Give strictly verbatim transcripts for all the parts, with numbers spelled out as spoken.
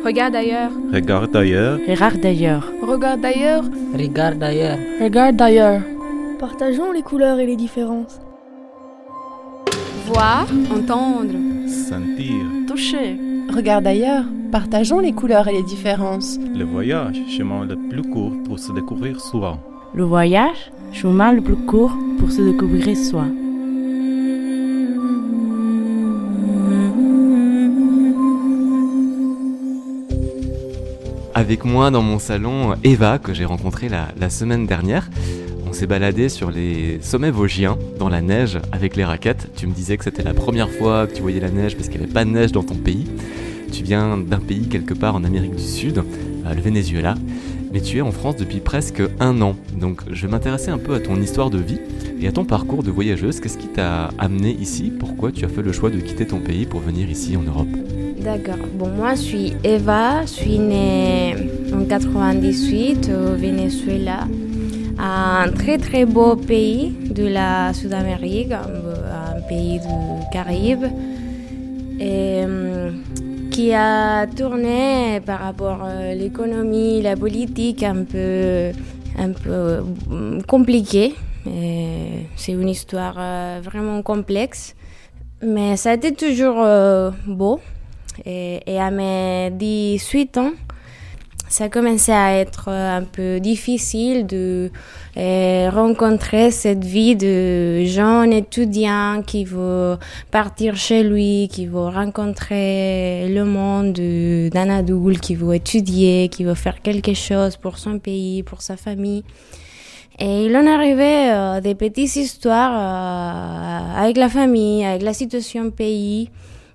Regarde ailleurs. Regarde ailleurs. Regarde d'ailleurs. Regarde ailleurs. Regarde d'ailleurs. Regarde d'ailleurs. Partageons les couleurs et les différences. Voir, entendre. Sentir. Toucher. Regarde ailleurs. Partageons les couleurs et les différences. Le voyage, chemin le plus court pour se découvrir soi. Le voyage, chemin le plus court pour se découvrir soi. Avec moi dans mon salon, Eva, que j'ai rencontrée la, la semaine dernière. On s'est baladé sur les sommets vosgiens, dans la neige, avec les raquettes. Tu me disais que c'était la première fois que tu voyais la neige parce qu'il n'y avait pas de neige dans ton pays. Tu viens d'un pays quelque part en Amérique du Sud, euh, le Venezuela, mais tu es en France depuis presque un an. Donc je vais m'intéresser un peu à ton histoire de vie et à ton parcours de voyageuse. Qu'est-ce qui t'a amené ici ? Pourquoi tu as fait le choix de quitter ton pays pour venir ici en Europe ? D'accord. Bon, moi, je suis Eva. Je suis née en quatre-vingt-dix-huit au Venezuela, un très très beau pays de la Sud-Amérique, un, un pays du Caraïbe, et, qui a tourné par rapport à l'économie, la politique un peu, un peu compliquée. Et c'est une histoire vraiment complexe, mais ça a été toujours euh, beau. Et, et à mes dix-huit ans, ça a commencé à être un peu difficile de euh, rencontrer cette vie de jeune étudiant qui veut partir chez lui, qui veut rencontrer le monde d'un adulte, qui veut étudier, qui veut faire quelque chose pour son pays, pour sa famille. Et il en arrivait euh, des petites histoires euh, avec la famille, avec la situation pays.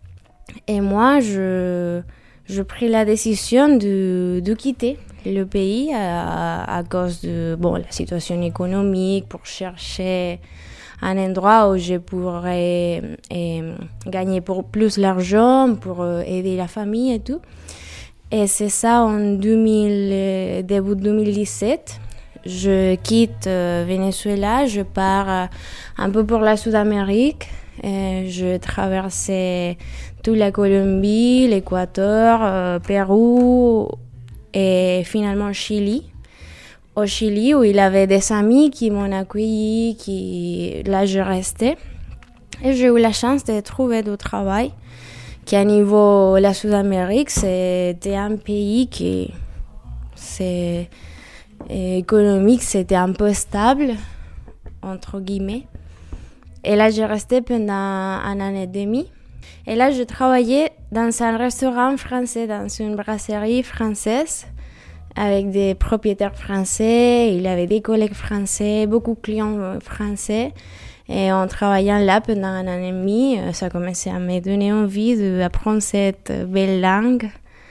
Et moi, je, je pris la décision de, de quitter le pays à, à cause de bon, la situation économique, pour chercher un endroit où je pourrais et, gagner pour plus d'argent, pour aider la famille et tout. Et c'est ça en deux mille, début deux mille dix-sept. Je quitte euh, Venezuela, je pars euh, un peu pour la Sud-Amérique. Et je traversais toute la Colombie, l'Équateur, euh, Pérou et finalement Chili. Au Chili, où il avait des amis qui m'ont accueilli, qui là je restais. Et j'ai eu la chance de trouver du travail, qui à niveau de la Sud-Amérique, c'était un pays qui c'est économique, c'était un peu stable, entre guillemets. Et là, j'ai resté pendant un an et demi. Et là, je travaillais dans un restaurant français, dans une brasserie française, avec des propriétaires français. Il y avait des collègues français, beaucoup de clients français. Et en travaillant là pendant un an et demi, ça commençait à me donner envie d'apprendre cette belle langue.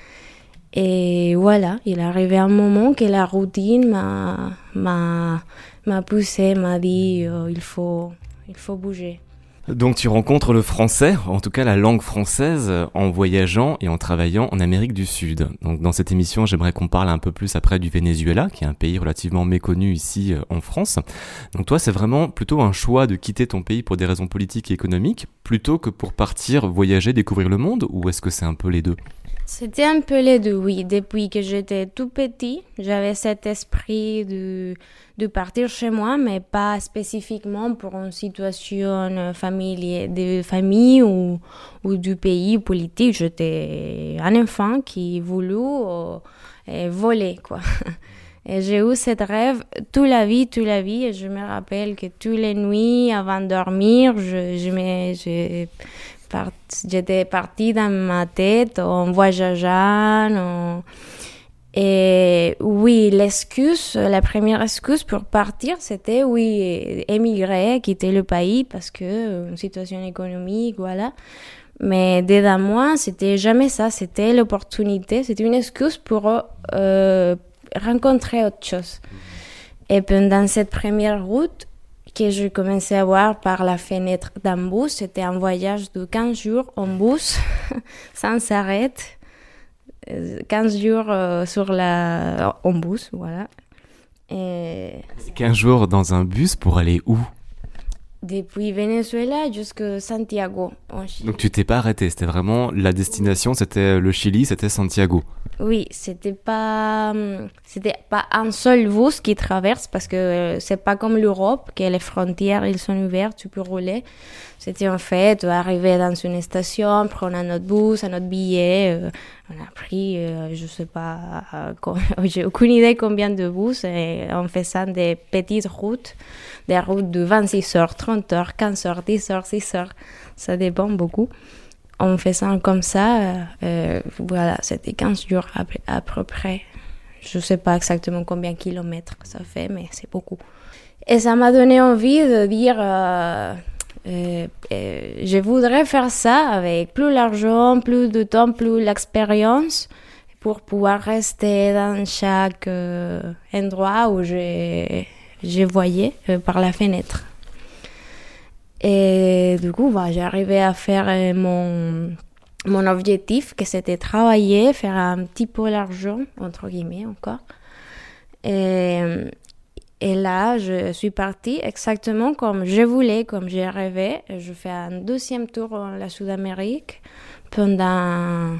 Et voilà, il est arrivé un moment que la routine m'a, m'a, m'a poussé, m'a dit oh, il faut... Il faut bouger. Donc tu rencontres le français, en tout cas la langue française, en voyageant et en travaillant en Amérique du Sud. Donc dans cette émission, j'aimerais qu'on parle un peu plus après du Venezuela, qui est un pays relativement méconnu ici en France. Donc toi, c'est vraiment plutôt un choix de quitter ton pays pour des raisons politiques et économiques, plutôt que pour partir voyager, découvrir le monde, ou est-ce que c'est un peu les deux ? C'était un peu les deux, oui. Depuis que j'étais tout petit, j'avais cet esprit de, de partir chez moi, mais pas spécifiquement pour une situation familiale, de famille ou, ou du pays politique. J'étais un enfant qui voulait euh, voler, quoi. Et j'ai eu ce rêve toute la vie, toute la vie. Et je me rappelle que toutes les nuits, avant de dormir, je, je me... Je, Part, j'étais partie dans ma tête en voyageant. En... Et oui, l'excuse, la première excuse pour partir, c'était oui, émigrer, quitter le pays parce que une situation économique, voilà. Mais dedans moi, c'était jamais ça. C'était l'opportunité, c'était une excuse pour euh, rencontrer autre chose. Et pendant cette première route, que je commençais à voir par la fenêtre d'un bus. C'était un voyage de quinze jours en bus, sans arrêt. quinze jours euh, sur la... en bus, voilà. Et... quinze jours dans un bus pour aller où ? Depuis Venezuela jusqu'à Santiago, en Chili. Donc tu t'es pas arrêté, c'était vraiment la destination, c'était le Chili, c'était Santiago. Oui, c'était pas, c'était pas un seul bus qui traverse parce que c'est pas comme l'Europe, que les frontières ils sont ouvertes, tu peux rouler. C'était en fait arriver dans une station, prendre un autre bus, un autre billet. Euh, on a pris, euh, je sais pas, euh, j'ai aucune idée combien de bus et en faisant des petites routes, des routes de vingt-six heures, trente heures, quinze heures, dix heures, six heures. Ça dépend beaucoup. En faisant comme ça, euh, voilà, c'était quinze jours à, à peu près. Je ne sais pas exactement combien de kilomètres ça fait, mais c'est beaucoup. Et ça m'a donné envie de dire, euh, euh, euh, je voudrais faire ça avec plus d'argent, plus de temps, plus d'expérience, pour pouvoir rester dans chaque euh, endroit où je, je voyais euh, par la fenêtre. Et du coup, bah, j'ai arrivé à faire euh, mon, mon objectif, que c'était travailler, faire un petit peu d'argent, entre guillemets encore. Et, et là, je suis partie exactement comme je voulais, comme j'ai rêvé. Je fais un deuxième tour en la Sud-Amérique pendant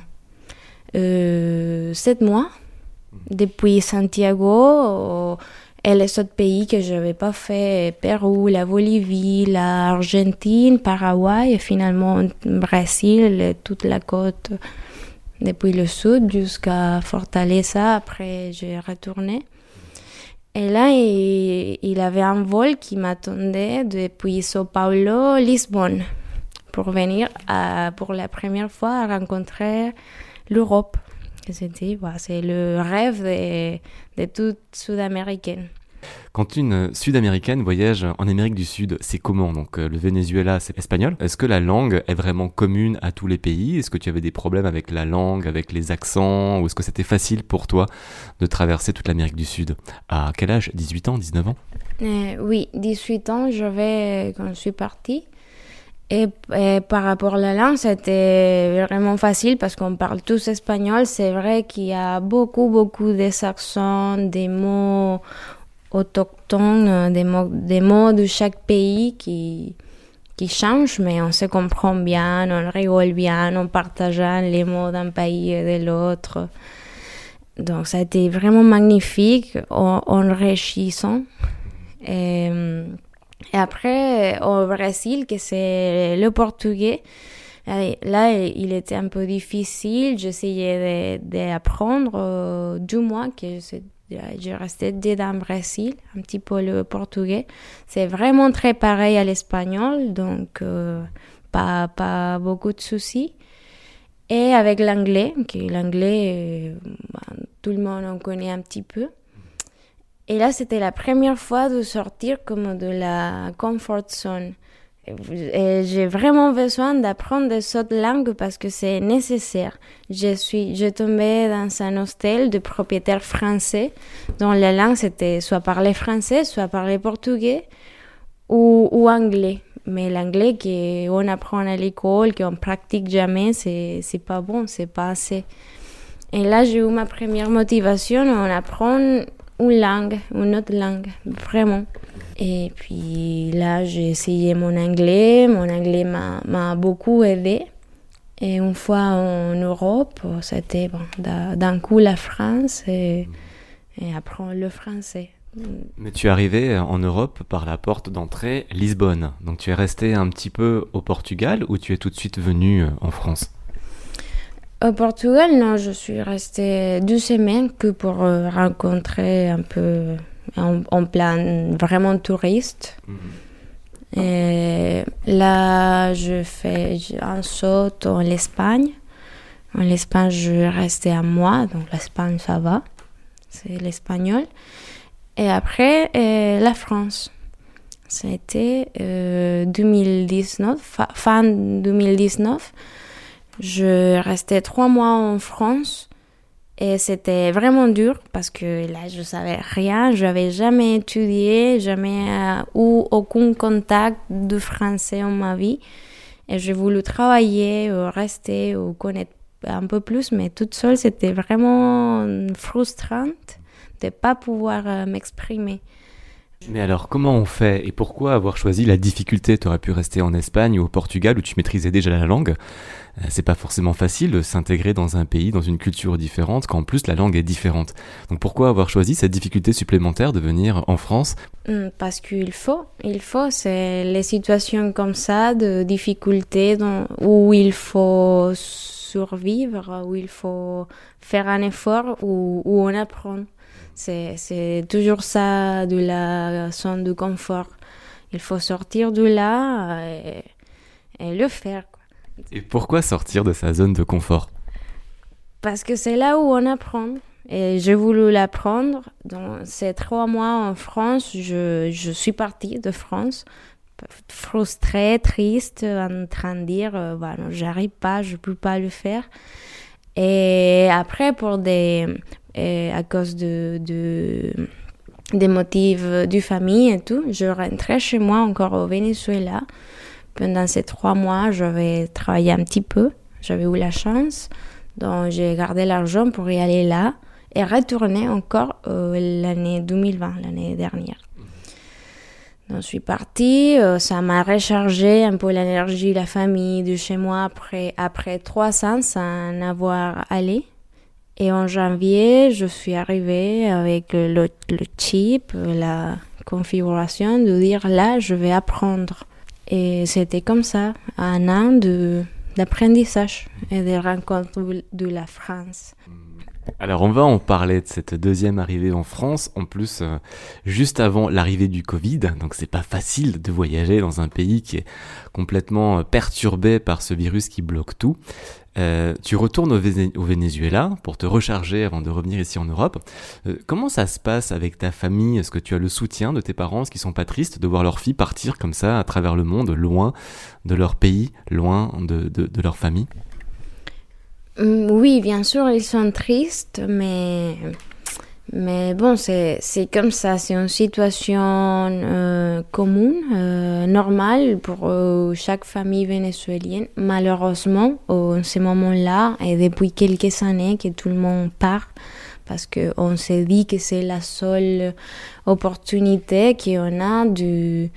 euh, sept mois, depuis Santiago et les autres pays que je n'avais pas fait, Pérou, la Bolivie, l'Argentine, Paraguay et finalement Brésil, et toute la côte depuis le sud jusqu'à Fortaleza. Après, j'ai retourné. Et là, il, il avait un vol qui m'attendait depuis São Paulo, Lisbonne, pour venir à, pour la première fois à rencontrer l'Europe. C'était, voilà, c'est le rêve de, de toute Sud-Américaine. Quand une Sud-Américaine voyage en Amérique du Sud, c'est comment? Donc euh, le Venezuela, c'est espagnol. Est-ce que la langue est vraiment commune à tous les pays? Est-ce que tu avais des problèmes avec la langue, avec les accents? Ou est-ce que c'était facile pour toi de traverser toute l'Amérique du Sud? À quel âge? dix-huit ans, dix-neuf ans? euh, Oui, dix-huit ans, j'avais quand je suis partie. Et, et par rapport à la langue, c'était vraiment facile parce qu'on parle tous espagnol. C'est vrai qu'il y a beaucoup, beaucoup d'accents, des mots autochtones, des mots, des mots de chaque pays qui, qui changent, mais on se comprend bien, on rigole bien, on partage les mots d'un pays et de l'autre. Donc ça a été vraiment magnifique, enrichissant. Et, Et après, au Brésil, que c'est le portugais, là, il était un peu difficile. J'essayais d'apprendre euh, deux mois que j'ai resté dans le Brésil, un petit peu le portugais. C'est vraiment très pareil à l'espagnol, donc euh, pas, pas beaucoup de soucis. Et avec l'anglais, que l'anglais, euh, ben, tout le monde en connaît un petit peu. Et là, c'était la première fois de sortir comme de la comfort zone. Et j'ai vraiment besoin d'apprendre des autres langues parce que c'est nécessaire. Je suis, je tombais dans un hostel de propriétaires français dont la langue c'était soit parler français, soit parler portugais ou, ou anglais. Mais l'anglais qu'on apprend à l'école, qu'on pratique jamais, c'est, c'est pas bon, c'est pas assez. Et là, j'ai eu ma première motivation, on apprend une langue, une autre langue, vraiment. Et puis là, j'ai essayé mon anglais. Mon anglais m'a, m'a beaucoup aidé. Et une fois en Europe, c'était bon, d'un coup la France et, et après le français. Mais tu es arrivé en Europe par la porte d'entrée Lisbonne. Donc tu es resté un petit peu au Portugal ou tu es tout de suite venu en France? Au Portugal, non, je suis restée deux semaines que pour euh, rencontrer un peu en, en plan vraiment touriste. Mmh. Et là, je fais un saut en Espagne. En Espagne, je restais un mois, donc l'Espagne, ça va. C'est l'espagnol. Et après, euh, la France. C'était euh, deux mille dix-neuf, fa- fin deux mille dix-neuf. Je restais trois mois en France et c'était vraiment dur parce que là, je savais rien. Je n'avais jamais étudié, jamais euh, eu aucun contact de français en ma vie. Et j'ai voulu travailler, ou rester, ou connaître un peu plus, mais toute seule, c'était vraiment frustrant de ne pas pouvoir euh, m'exprimer. Mais alors, comment on fait et pourquoi avoir choisi la difficulté? Tu aurais pu rester en Espagne ou au Portugal où tu maîtrisais déjà la langue. Euh, c'est pas forcément facile de s'intégrer dans un pays, dans une culture différente, quand en plus la langue est différente. Donc pourquoi avoir choisi cette difficulté supplémentaire de venir en France? Hum, Parce qu'il faut, il faut, c'est les situations comme ça, de difficultés dont- où il faut survivre, où il faut faire un effort, où, où on apprend. C'est, c'est toujours ça de la zone de confort. Il faut sortir de là et, et le faire, quoi. Et pourquoi sortir de sa zone de confort? Parce que c'est là où on apprend. Et j'ai voulu l'apprendre. Dans ces trois mois en France, je, je suis partie de France, frustrée, triste, en train de dire, euh, bah, non, j'arrive pas, je peux pas le faire. Et après, pour des, et à cause de, de, des motifs du famille et tout, je rentrais chez moi encore au Venezuela. Pendant ces trois mois, j'avais travaillé un petit peu, j'avais eu la chance, donc j'ai gardé l'argent pour y aller là et retourner encore euh, l'année deux mille vingt, l'année dernière. Donc je suis partie, euh, ça m'a rechargé un peu l'énergie, la famille de chez moi après, après trois ans sans avoir allé. Et en janvier, je suis arrivée avec le, le chip, la configuration de dire là, je vais apprendre. Et c'était comme ça, un an de, d'apprentissage et des rencontres de la France. Alors on va en parler de cette deuxième arrivée en France, en plus euh, juste avant l'arrivée du Covid, donc c'est pas facile de voyager dans un pays qui est complètement perturbé par ce virus qui bloque tout. Euh, tu retournes au, Véné- au Venezuela pour te recharger avant de revenir ici en Europe. Euh, comment ça se passe avec ta famille? Est-ce que tu as le soutien de tes parents? Est-ce qu'ils sont pas tristes de voir leur fille partir comme ça à travers le monde, loin de leur pays, loin de, de, de leur famille? Oui, bien sûr, ils sont tristes, mais, mais bon, c'est, c'est comme ça, c'est une situation euh, commune, euh, normale pour euh, chaque famille vénézuélienne. Malheureusement, en ce moment-là, et depuis quelques années que tout le monde part, parce qu'on s'est dit que c'est la seule opportunité qu'on a de...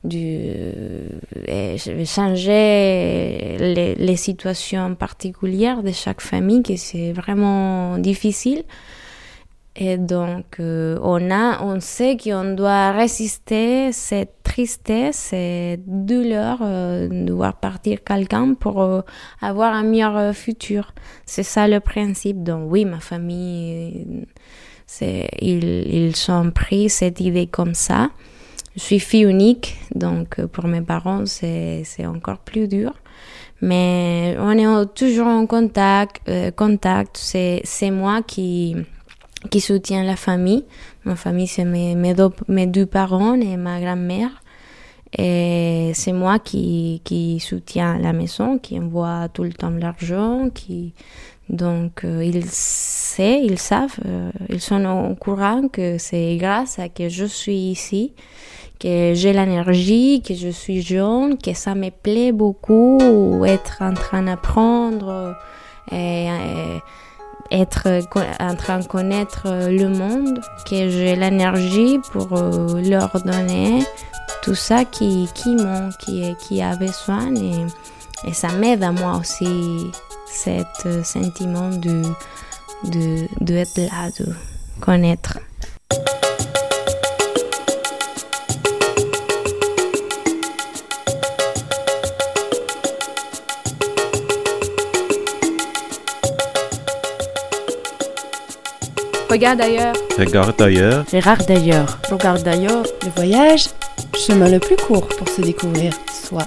de changer les, les situations particulières de chaque famille, que c'est vraiment difficile. Et donc, euh, on, a, on sait qu'on doit résister cette tristesse, cette douleur euh, de voir partir quelqu'un pour euh, avoir un meilleur futur. C'est ça le principe. Donc oui, ma famille, c'est, ils, ils ont pris cette idée comme ça. Je suis fille unique, donc pour mes parents, c'est, c'est encore plus dur. Mais on est toujours en contact. Euh, contact, c'est, c'est moi qui, qui soutiens la famille. Ma famille, c'est mes, mes, deux, mes deux parents et ma grand-mère. Et c'est moi qui, qui soutiens la maison, qui envoie tout le temps l'argent. Qui... Donc, euh, ils, sait, ils savent, euh, ils sont au courant que c'est grâce à que je suis ici, que j'ai l'énergie, que je suis jeune, que ça me plaît beaucoup, être en train d'apprendre et, et être en train de connaître le monde, que j'ai l'énergie pour leur donner tout ça qui, qui manque, qui, qui a besoin. Et, et ça m'aide à moi aussi, cet sentiment de, de, d'être là, de connaître. Regarde ailleurs. Regarde ailleurs. Gérard d'ailleurs. Regarde d'ailleurs. Le voyage, chemin le plus court pour se découvrir soi.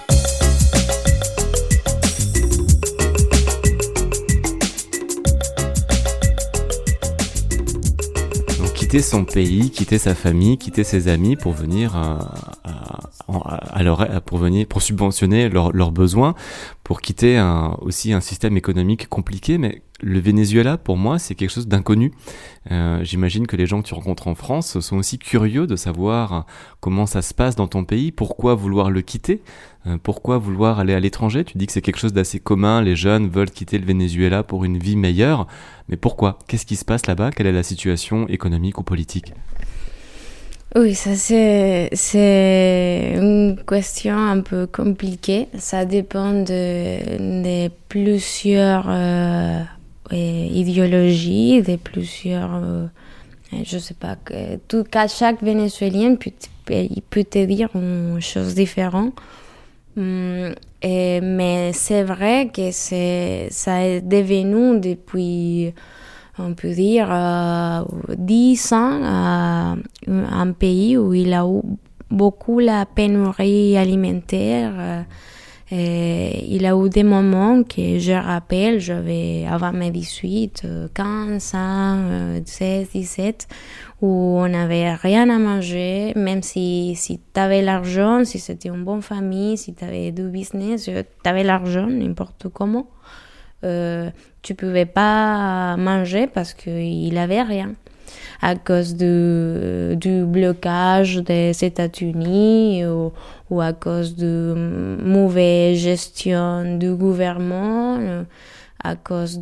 Donc quitter son pays, quitter sa famille, quitter ses amis pour venir à, à, à leur, pour venir pour subventionner leurs leurs besoins, pour quitter un, aussi un système économique compliqué. Mais le Venezuela, pour moi, c'est quelque chose d'inconnu. Euh, j'imagine que les gens que tu rencontres en France sont aussi curieux de savoir comment ça se passe dans ton pays, pourquoi vouloir le quitter, euh, pourquoi vouloir aller à l'étranger. Tu dis que c'est quelque chose d'assez commun, les jeunes veulent quitter le Venezuela pour une vie meilleure, mais pourquoi? Qu'est-ce qui se passe là-bas? Quelle est la situation économique ou politique? Oui, ça c'est, c'est une question un peu compliquée. Ça dépend de, de plusieurs euh, idéologies, de plusieurs... Euh, je sais pas, que tout, chaque Vénézuélien peut, il peut te dire une chose différente. Hum, et, mais c'est vrai que c'est, ça est devenu depuis... on peut dire, euh, dix ans, euh, un pays où il a eu beaucoup la pénurie alimentaire. Euh, et il a eu des moments que je rappelle, j'avais avant mes dix-huit, quinze ans, seize, dix-sept, où on n'avait rien à manger, même si, si tu avais l'argent, si c'était une bonne famille, si tu avais du business, tu avais l'argent, n'importe comment. Euh, tu pouvais pas manger parce qu'il avait rien à cause de, du blocage des États-Unis ou, ou à cause de mauvaise gestion du gouvernement, à cause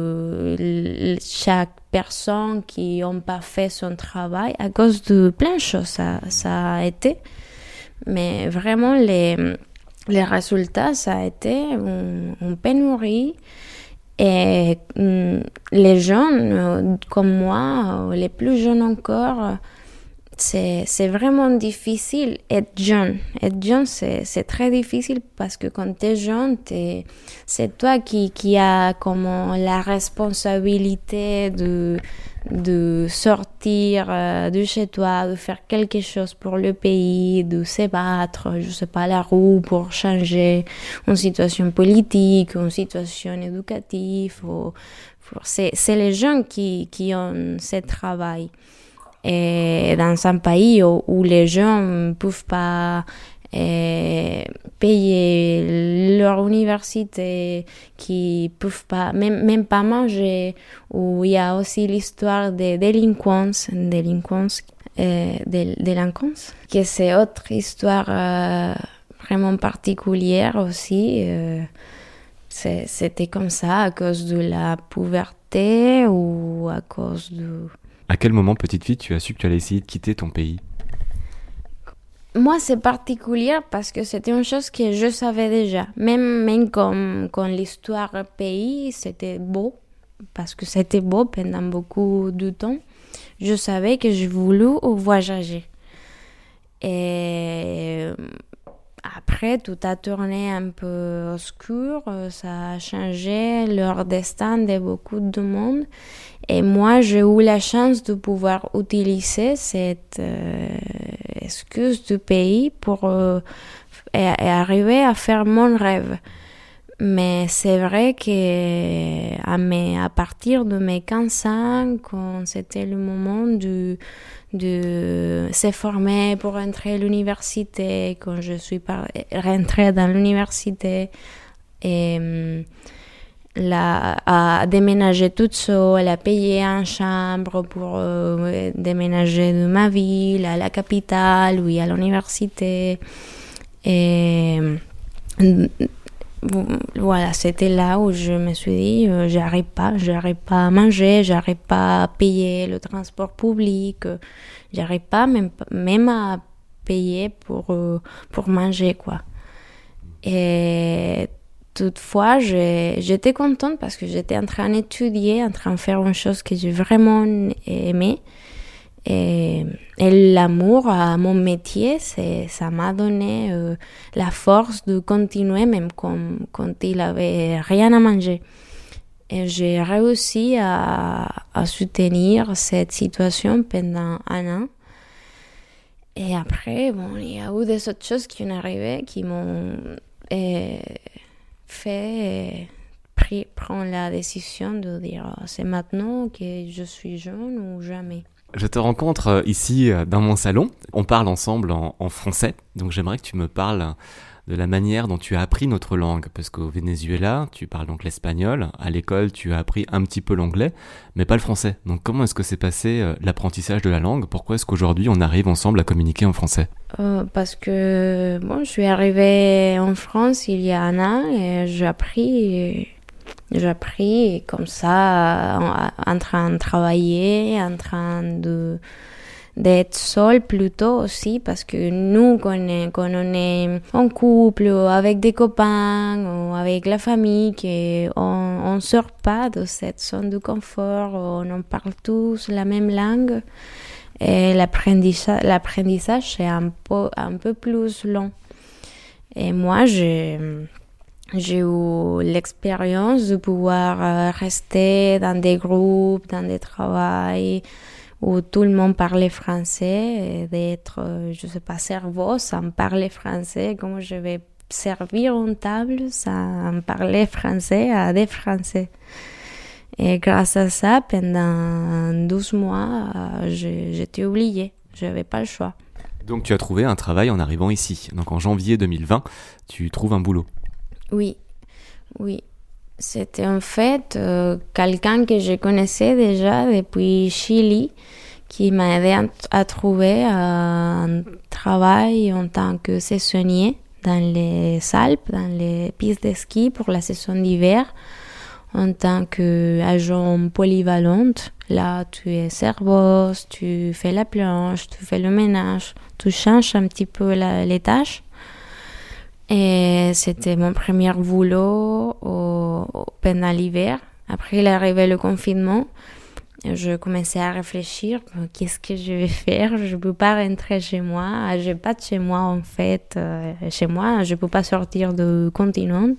de chaque personne qui n'a pas fait son travail, à cause de plein de choses, ça, ça a été. Mais vraiment, les, les résultats, ça a été une, une pénurie. Et les jeunes, comme moi, les plus jeunes encore, c'est, c'est vraiment difficile être jeune. Être jeune, c'est, c'est très difficile parce que quand tu es jeune, t'es, c'est toi qui, qui as comme la responsabilité de, de sortir de chez toi, de faire quelque chose pour le pays, de se battre, je sais pas, la roue pour changer une situation politique, une situation éducative. Ou, c'est, c'est les gens qui, qui ont ce travail. Et dans un pays où, où les gens ne peuvent pas euh, payer leur université, qui ne peuvent pas, même, même pas manger, où il y a aussi l'histoire des délinquances, délinquances, euh, des délinquances, que c'est autre histoire euh, vraiment particulière aussi. Euh, c'est, c'était comme ça à cause de la pauvreté ou à cause de... À quel moment, petite fille, tu as su que tu allais essayer de quitter ton pays ? Moi, c'est particulier parce que c'était une chose que je savais déjà. Même, même comme, comme l'histoire pays, c'était beau, parce que c'était beau pendant beaucoup de temps. Je savais que je voulais voyager. Et après, tout a tourné un peu obscur, ça a changé leur destin de beaucoup de monde. Et moi, j'ai eu la chance de pouvoir utiliser cette euh, excuse du pays pour euh, et, et arriver à faire mon rêve. Mais c'est vrai que à, mes, à partir de mes quinze ans, quand c'était le moment de, de se former pour entrer à l'université, quand je suis par, rentrée dans l'université, et La, à déménager toute seule, à payer une chambre pour euh, déménager de ma ville à la capitale, oui, à l'université. Et voilà, c'était là où je me suis dit, euh, j'arrive pas, j'arrive pas à manger, j'arrive pas à payer le transport public, euh, j'arrive pas même, même à payer pour, euh, pour manger, quoi. Et toutefois, j'ai, j'étais contente parce que j'étais en train d'étudier, en train de faire une chose que j'ai vraiment aimée. Et, et l'amour à mon métier, c'est, ça m'a donné euh, la force de continuer même quand, quand il avait rien à manger. Et j'ai réussi à, à soutenir cette situation pendant un an. Et après, bon, il y a eu des autres choses qui sont arrivées qui m'ont... Et, fait pris, prendre la décision de dire c'est maintenant que je suis jeune ou jamais. Je te rencontre ici dans mon salon, on parle ensemble en, en français, donc j'aimerais que tu me parles de la manière dont tu as appris notre langue, parce qu'au Venezuela, tu parles donc l'espagnol, à l'école tu as appris un petit peu l'anglais, mais pas le français. Donc comment est-ce que s'est passé euh, l'apprentissage de la langue ? Pourquoi est-ce qu'aujourd'hui on arrive ensemble à communiquer en français ? euh, Parce que bon, je suis arrivée en France il y a un an et j'ai appris, j'ai appris comme ça, en, en train de travailler, en train de... d'être seul plutôt aussi, parce que nous, quand on est, quand on est en couple, ou avec des copains, ou avec la famille, on ne sort pas de cette zone de confort, on parle tous la même langue, et l'apprentissage, l'apprentissage c'est un peu, un peu plus long. Et moi, j'ai, j'ai eu l'expérience de pouvoir rester dans des groupes, dans des travails où tout le monde parlait français, et d'être, je sais pas, cerveau sans parler français. Comment je vais servir une table sans parler français à des Français? Et grâce à ça, pendant douze mois, j'étais oubliée. Je n'avais pas le choix. Donc tu as trouvé un travail en arrivant ici. Donc en janvier deux mille vingt, tu trouves un boulot. Oui, oui. C'était en fait euh, quelqu'un que je connaissais déjà depuis Chili, qui m'a aidé à, à trouver euh, un travail en tant que saisonnier dans les Alpes, dans les pistes de ski pour la saison d'hiver, en tant qu'agent polyvalente. Là, tu es serveuse, tu fais la planche, tu fais le ménage, tu changes un petit peu la, les tâches. Et c'était mon premier boulot au, au, pendant l'hiver. Après, il est arrivé le confinement. Je commençais à réfléchir, qu'est-ce que je vais faire? Je ne peux pas rentrer chez moi. Je n'ai pas de chez moi, en fait. Euh, chez moi, je ne peux pas sortir du continent.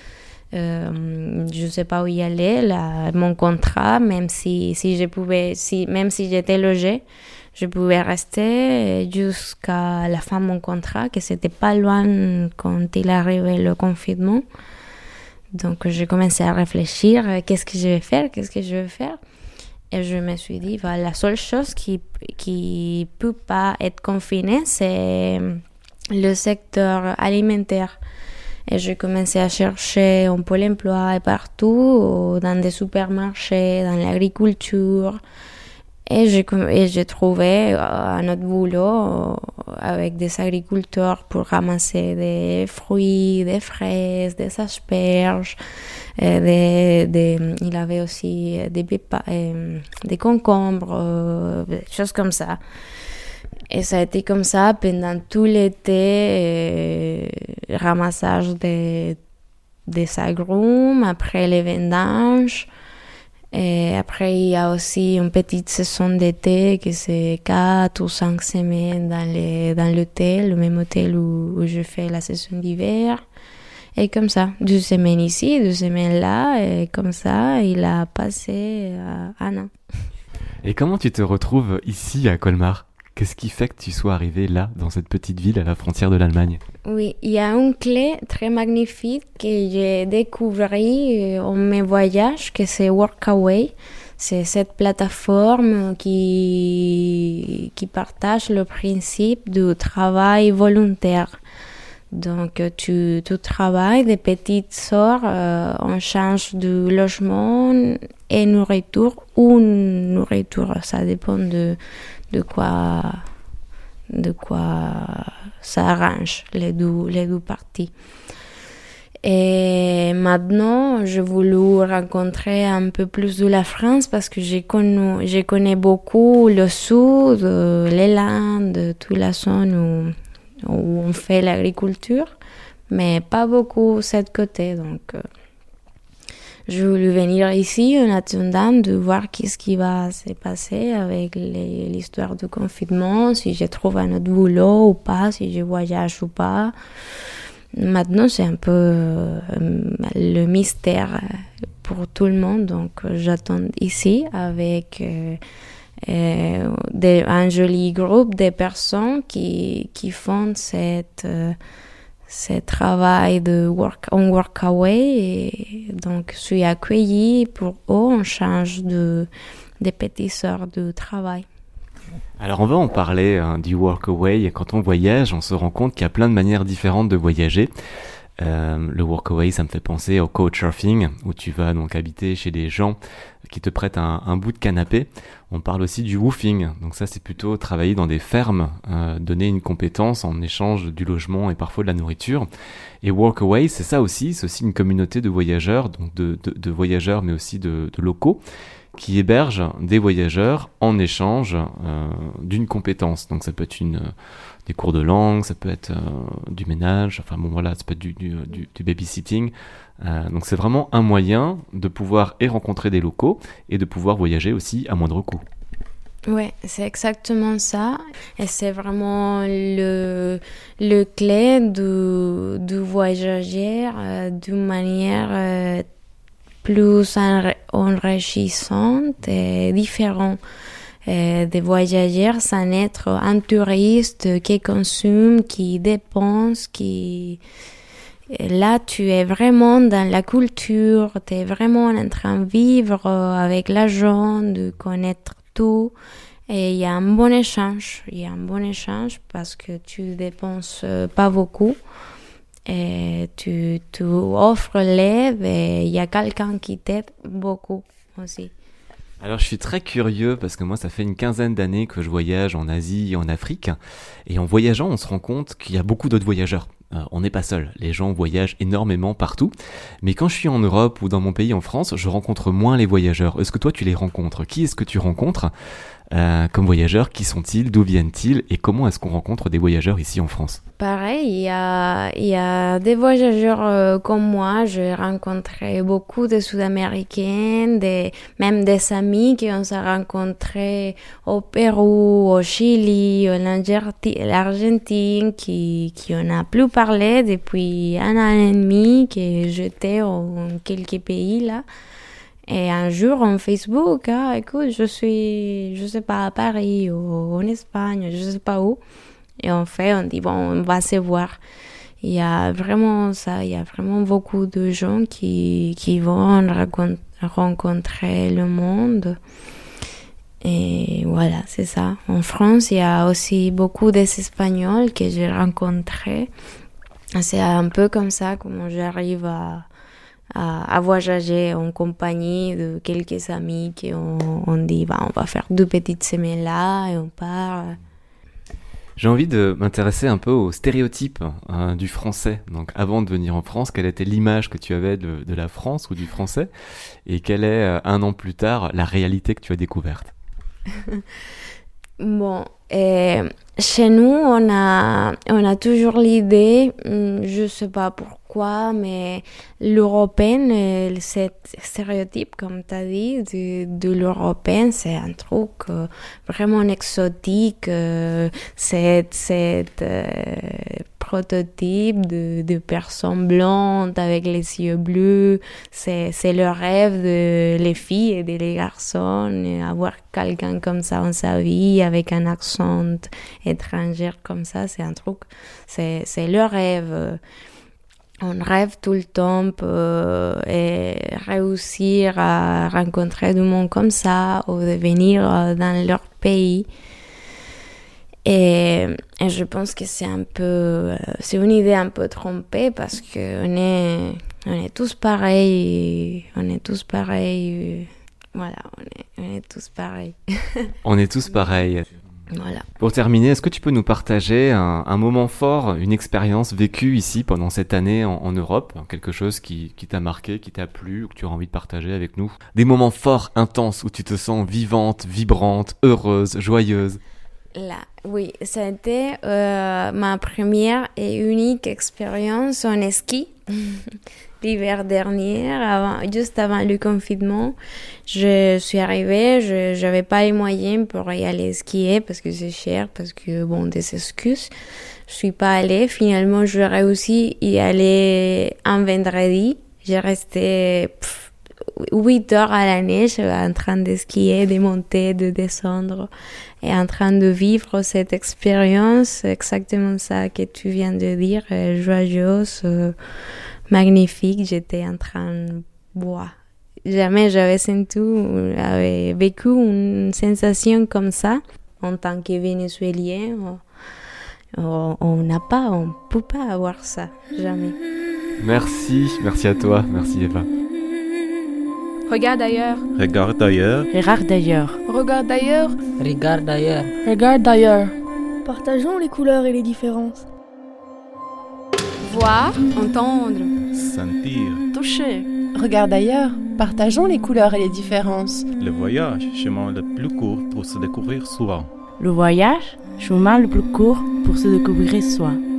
Euh, je ne sais pas où y aller. Là, mon contrat, même si, si je pouvais, si, même si j'étais logée, je pouvais rester jusqu'à la fin de mon contrat, que c'était pas loin quand il arrivait le confinement. Donc, j'ai commencé à réfléchir, qu'est-ce que je vais faire, qu'est-ce que je vais faire. Et je me suis dit, bah, la seule chose qui qui peut pas être confinée, c'est le secteur alimentaire. Et j'ai commencé à chercher un pôle emploi partout, dans des supermarchés, dans l'agriculture. Et j'ai, et j'ai trouvé un autre boulot avec des agriculteurs pour ramasser des fruits, des fraises, des asperges. Des, des, il avait aussi des, bépa, des concombres, des choses comme ça. Et ça a été comme ça pendant tout l'été, ramassage des, des agrumes, après les vendanges. Et après, il y a aussi une petite saison d'été qui c'est quatre ou cinq semaines dans, les, dans l'hôtel, le même hôtel où, où je fais la saison d'hiver. Et comme ça, deux semaines ici, deux semaines là, et comme ça, il a passé un an. Et comment tu te retrouves ici à Colmar ? Qu'est-ce qui fait que tu sois arrivé là, dans cette petite ville à la frontière de l'Allemagne ? Oui, il y a une clé très magnifique que j'ai découvert en mes voyages, que c'est Workaway. C'est cette plateforme qui, qui partage le principe du travail volontaire. Donc, tu, tu travailles des petites heures euh, en change de logement et nourriture ou nourriture. Ça dépend de, de quoi, de quoi ça arrange les deux, les deux parties. Et maintenant, j'ai voulu rencontrer un peu plus de la France parce que j'ai connu, je connais beaucoup le sud, les Landes, toute la zone où où on fait l'agriculture, mais pas beaucoup de ce côté. Donc, euh, je voulais venir ici en attendant de voir qu'est-ce qui va se passer avec les, l'histoire du confinement, si je trouve un autre boulot ou pas, si je voyage ou pas. Maintenant, c'est un peu euh, le mystère pour tout le monde, donc j'attends ici avec... Euh, Euh, de, un joli groupe de personnes qui, qui font cette, euh, ce travail de work, on workaway. Et donc, je suis accueillie pour eux en change de, de petites heures de travail. Alors, on va en parler hein, du workaway. Quand on voyage, on se rend compte qu'il y a plein de manières différentes de voyager. Euh, le workaway, ça me fait penser au couchsurfing, où tu vas donc habiter chez des gens qui te prêtent un, un bout de canapé. On parle aussi du woofing, donc ça c'est plutôt travailler dans des fermes, euh, donner une compétence en échange du logement et parfois de la nourriture. Et Workaway, c'est ça aussi, c'est aussi une communauté de voyageurs, donc de, de, de voyageurs mais aussi de, de locaux, qui hébergent des voyageurs en échange euh, d'une compétence. Donc ça peut être une, euh, des cours de langue, ça peut être euh, du ménage, enfin bon voilà, ça peut être du, du, du, du babysitting. Euh, donc c'est vraiment un moyen de pouvoir et rencontrer des locaux et de pouvoir voyager aussi à moindre coût. Ouais, c'est exactement ça. Et c'est vraiment le, le clé du, du voyager euh, d'une manière euh, plus enrichissante et différente. Euh, des voyageurs sans être un touriste qui consomme, qui dépense, qui... Et là, tu es vraiment dans la culture, tu es vraiment en train de vivre avec les gens, de connaître tout. Et il y a un bon échange, il y a un bon échange parce que tu dépenses pas beaucoup. Et tu, tu offres l'aide et il y a quelqu'un qui t'aide beaucoup aussi. Alors je suis très curieux parce que moi ça fait une quinzaine d'années que je voyage en Asie et en Afrique et en voyageant on se rend compte qu'il y a beaucoup d'autres voyageurs. Euh, on n'est pas seul, les gens voyagent énormément partout, mais quand je suis en Europe ou dans mon pays en France, je rencontre moins les voyageurs. Est-ce que toi tu les rencontres ? Qui est-ce que tu rencontres euh, comme voyageurs ? Qui sont-ils ? D'où viennent-ils ? Et comment est-ce qu'on rencontre des voyageurs ici en France ? Pareil, il y a, il y a des voyageurs euh, comme moi. J'ai rencontré beaucoup de Sud-Américains, des, même des amis qui on s'est rencontrés au Pérou, au Chili, en Argentine, qui, qui on a plus parlé depuis un an et demi, que j'étais en quelques pays là. Et un jour, en Facebook, ah, écoute, je suis, je sais pas, à Paris ou en Espagne, je sais pas où. Et en fait, on dit, bon, on va se voir. Il y a vraiment ça, il y a vraiment beaucoup de gens qui, qui vont rencontrer le monde. Et voilà, c'est ça. En France, il y a aussi beaucoup d'Espagnols que j'ai rencontrés. C'est un peu comme ça, comment j'arrive à... À, à voyager en compagnie de quelques amis qui on, on dit bah, on va faire deux petites semaines là et on part. J'ai envie de m'intéresser un peu aux stéréotypes hein, du français. Donc avant de venir en France, quelle était l'image que tu avais de, de la France ou du français et quelle est un an plus tard la réalité que tu as découverte? Bon, et chez nous, on a, on a toujours l'idée, je sais pas pourquoi, mais l'européenne, cet stéréotype, comme tu as dit, de, de l'européenne, c'est un truc euh, vraiment exotique, euh, c'est, c'est euh, prototype de, de personnes blondes avec les yeux bleus, c'est, c'est le rêve de les filles et des garçons, avoir quelqu'un comme ça en sa vie, avec un accent étranger comme ça, c'est un truc, c'est, c'est le rêve. On rêve tout le temps euh, et réussir à rencontrer du monde comme ça ou de venir dans leur pays. Et, et je pense que c'est un peu, c'est une idée un peu trompée parce que on est, on est tous pareils, on est tous pareils. Voilà, on est, on est tous pareils. On est tous pareils. Voilà. Pour terminer, est-ce que tu peux nous partager un, un moment fort, une expérience vécue ici pendant cette année en, en Europe, quelque chose qui, qui t'a marqué, qui t'a plu ou que tu as envie de partager avec nous? Des moments forts, intenses, où tu te sens vivante, vibrante, heureuse, joyeuse? Là, oui, c'était euh, ma première et unique expérience en ski. L'hiver dernier, avant, juste avant le confinement, je suis arrivée, je n'avais pas les moyens pour y aller skier parce que c'est cher, parce que, bon, des excuses. Je suis pas allée. Finalement, je réussi à y aller un vendredi. J'ai resté pff, huit heures à la neige en train de skier, de monter, de descendre et en train de vivre cette expérience, exactement ça que tu viens de dire, joyeuse, euh, magnifique. J'étais en train de boire. Jamais j'avais senti, j'avais vécu une sensation comme ça. En tant que Vénézuélien, on n'a pas, on ne peut pas avoir ça, jamais. Merci, merci à toi, merci Eva. Regarde ailleurs. Regarde ailleurs. Regarde d'ailleurs. Regarde ailleurs. Regarde ailleurs. Regarde d'ailleurs. Partageons les couleurs et les différences. Voir, entendre. Sentir. Toucher. Regarde ailleurs. Partageons les couleurs et les différences. Le voyage, chemin le plus court pour se découvrir soi. Le voyage, chemin le plus court pour se découvrir soi.